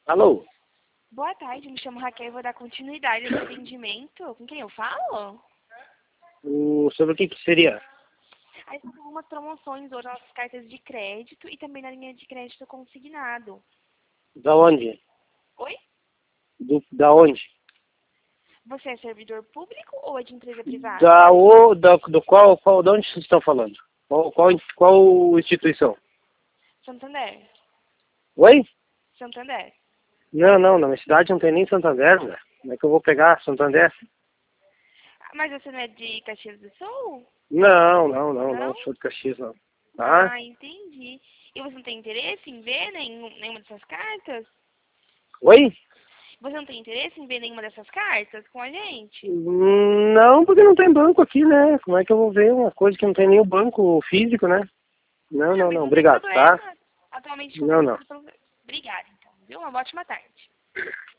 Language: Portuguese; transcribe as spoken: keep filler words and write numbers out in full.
Alô? Boa tarde, me chamo Raquel e vou dar continuidade ao atendimento. Com quem eu falo? O, sobre o que que seria? A gente tem algumas promoções hoje nas cartas de crédito e também na linha de crédito consignado. Da onde? Oi? Do, da onde? Você é servidor público ou é de empresa privada? Da o, da, do qual, qual, de onde vocês estão falando? Qual, qual, qual instituição? Santander. Oi? Santander. Não, não, na minha cidade não tem nem Santander, né? Como é que eu vou pegar Santander? Ah, mas você não é de Caxias do Sul? Não, não, não, não, Não? sou de Caxias, não. Tá? Ah, entendi. E você não tem interesse em ver nenhum, nenhuma dessas cartas? Oi? Você não tem interesse em ver nenhuma dessas cartas com a gente? Hum, Não, porque não tem banco aqui, né? Como é que eu vou ver uma coisa que não tem nem o banco físico, né? Não, Ah, não, mas não, não tem obrigado, tá? problema. Atualmente Não, funciona não. tudo pelo... Obrigada, então. Viu? Uma ótima tarde.